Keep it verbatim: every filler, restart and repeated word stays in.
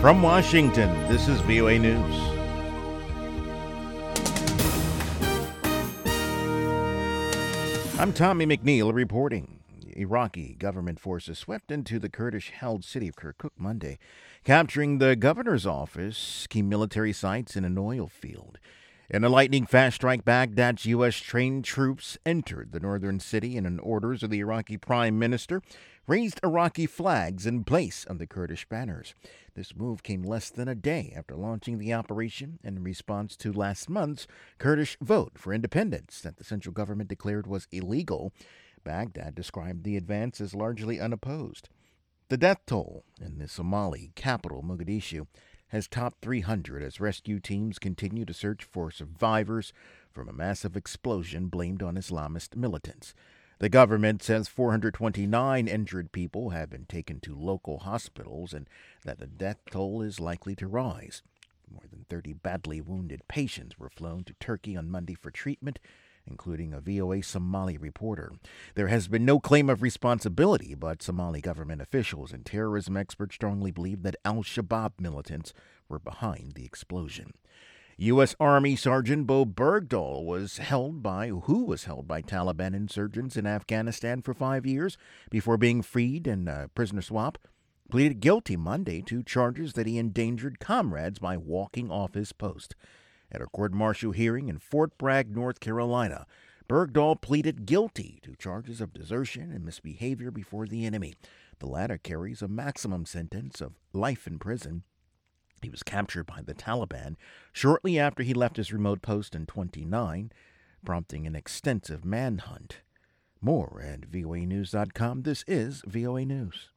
From Washington, this is V O A News. I'm Tommy McNeil reporting. Iraqi government forces swept into the Kurdish-held city of Kirkuk Monday, capturing the governor's office, key military sites, and an oil field. In a lightning-fast strike, Baghdad's U S trained troops entered the northern city and, in orders of the Iraqi prime minister, raised Iraqi flags in place of the Kurdish banners. This move came less than a day after launching the operation in response to last month's Kurdish vote for independence that the central government declared was illegal. Baghdad described the advance as largely unopposed. The death toll in the Somali capital, Mogadishu, has topped three hundred as rescue teams continue to search for survivors from a massive explosion blamed on Islamist militants. The government says four hundred twenty-nine injured people have been taken to local hospitals and that the death toll is likely to rise. More than thirty badly wounded patients were flown to Turkey on Monday for treatment, including a V O A Somali reporter. There has been no claim of responsibility, but Somali government officials and terrorism experts strongly believe that al-Shabaab militants were behind the explosion. U S. Army Sergeant Bo Bergdahl was held by who was held by Taliban insurgents in Afghanistan for five years before being freed in a prisoner swap, pleaded guilty Monday to charges that he endangered comrades by walking off his post. At a court-martial hearing in Fort Bragg, North Carolina, Bergdahl pleaded guilty to charges of desertion and misbehavior before the enemy. The latter carries a maximum sentence of life in prison. He was captured by the Taliban shortly after he left his remote post in twenty-nine, prompting an extensive manhunt. More at V O A news dot com. This is V O A News.